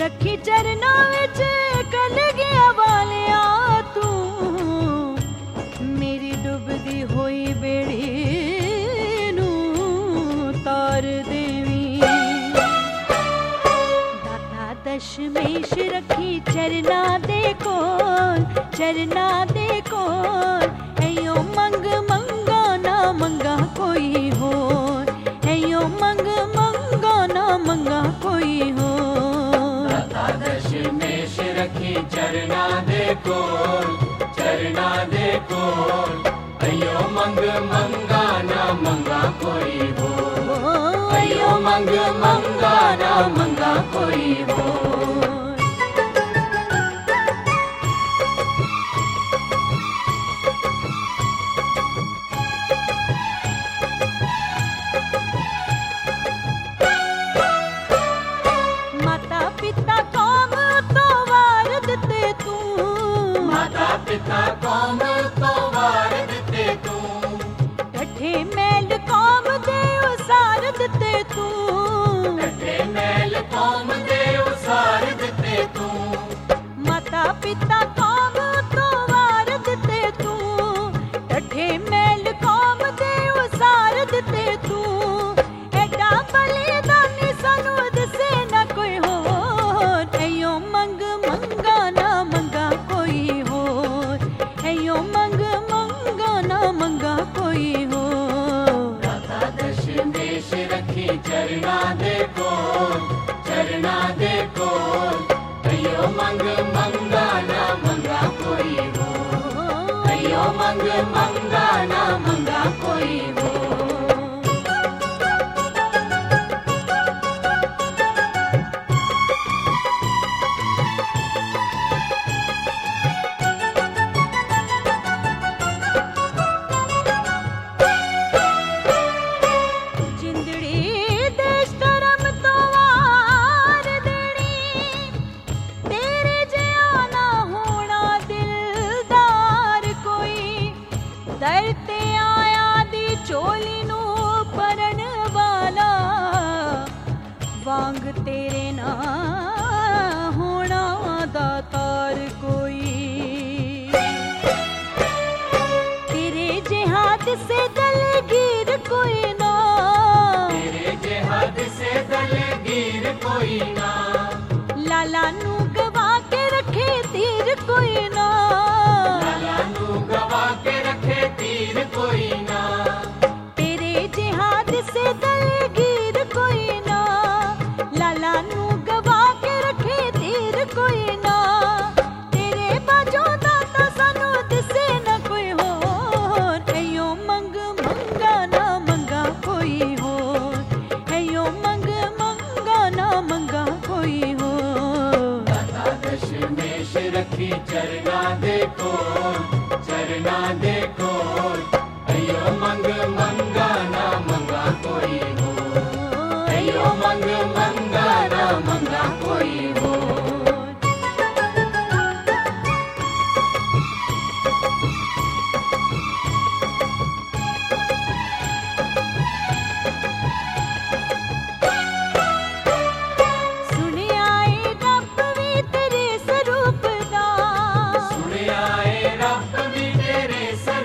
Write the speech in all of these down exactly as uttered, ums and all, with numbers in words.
रखी चरना विच कल गया वालिया तू मेरी डुबदी होई बेड़ी नू तार देवी। दाता दशमेश रखी चरना दे कोल चरना दे कोल एयो मंग मंगा ना मंगा कोई होर एयो मंग मंगा ना मंगा कोई होर। दाता दशमेश रखी चरना दे कोल चरना दे कोल अयो मंग मंगा ना मंगा कोई होर अयो मंग मंगा ना मंगा कोई होर। पिता कौम तो वार दिते तू टठे मैल कौम दे उसार दिते तू टठे मैल कौम दे उसार दिते तू माता पिता कौम तो वार दिते तू टठे मैल कौम दे उसार दिते तू एडा बलिदानी सानू दिसे ना कोई होर एयो मंग मंगा ना मंगा कोई होर एयो मंग मंगा ना मंगा कोई होर। दाता दशमेश रखी चरना दे कोल चरना दे कोल अयो मंग मंगा ना मंगा कोई होर अयो मंग मंगा ना मंगा कोई होर। दरते आया दी चोली नू परन वाला वांग तेरे ना होना दातार कोई तेरे जिहाद से दलगीर कोई ना तेरे जिहाद से दलगीर कोई ना लाला नू गवा के रखे तीर कोई ना लाला नू गवा के रखे तीर कोई ना तेरे जिहाद से दलगीर कोई ना लाला नू गवा के रखे तीर कोई ना तेरे बाजों दाता सानू दिसे ना कोई होर एयो मंग मंगा ना मंगा कोई होर एयो मंग मंगा ना मंगा कोई होर। दाता दशमेश रखी चरना दे कोल चरना दे कोल अयो मंग मंगा ना मंगा कोई होर अयो मंग मंगा ना मंगा कोई होर। सुनिया ए रब वी तेरे स्वरूप दा सुनिया ए रब वी तेरे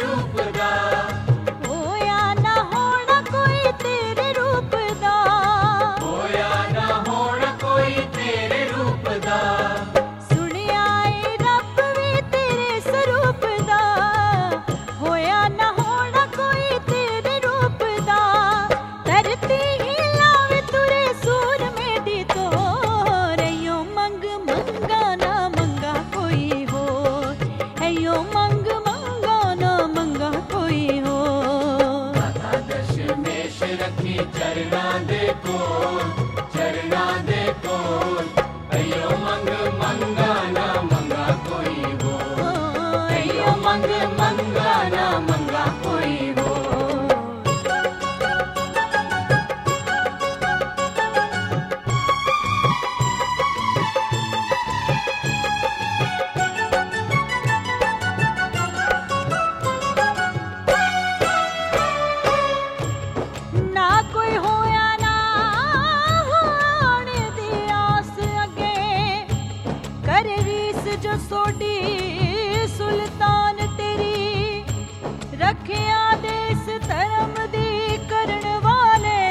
सोडी सुल्तान तेरी रखिया देस धर्म दी करण वाले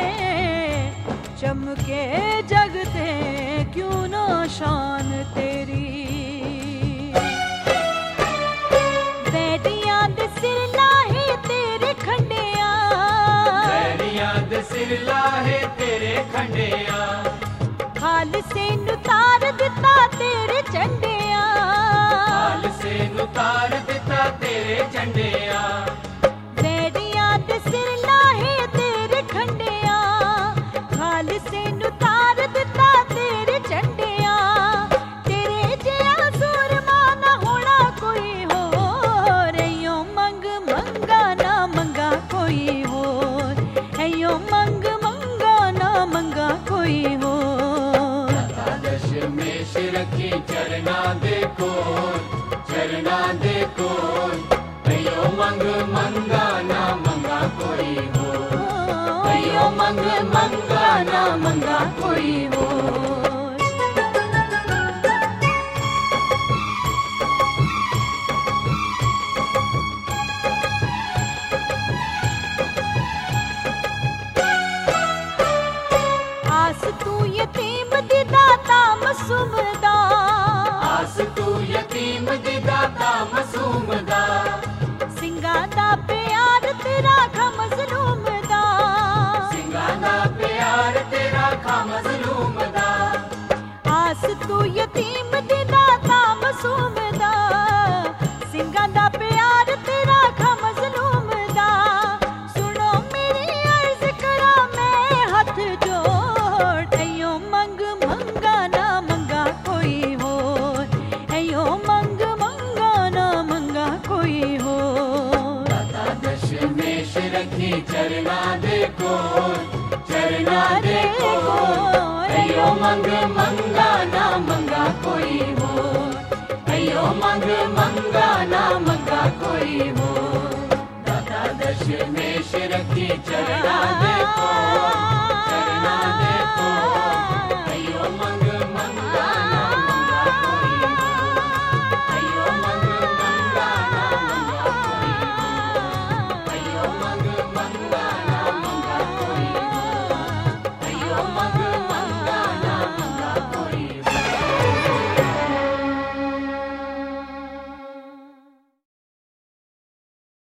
चमके जगते क्यों ना शान तेरी बैरियां दे सिर लाहे तेरे खंडिया बैरियां दे सिर लाहे तेरे खंडिया हाल से नुतार दिता तेरे झंडिया हाल से नुतार दिता तेरे झंडिया बैरियां दे सिर लाहे तेरे खंडिया हाल से नुतार दिता तेरे झंडिया तेरे जिया सूरमा ना होना कोई होर यो मंग मंगा ना मंगा कोई होर यो मंग मंगा ना मंगा कोई होर दशमेश रखी चरना दे कोल चरना दे कोल अयो मंग मंगा ना मंगा कोई हो अयो मंग मंगा ना मंगा कोई हो आस तू यतीम दी दाता मासूम दा आस तू यतीम दी दाता मासूम दा सिंगा दा प्यार तेरा खा मजलूम दा सिंगा दा प्यार तेरा खा मजलूम दा आस तू यतीम दी दाता मासूम दा सिंगा दा प्यार तेरा खा मजलूम दा सुनो मेरी अर्ज करा मैं हाथ जोड़ अयो मंग मंगा ना मंगा कोई होर अयो मंग मंगा ना मंगा कोई होर दाता दशमेश रखी चरना दे कोल चरना दे कोल अयो मंग मंगा ना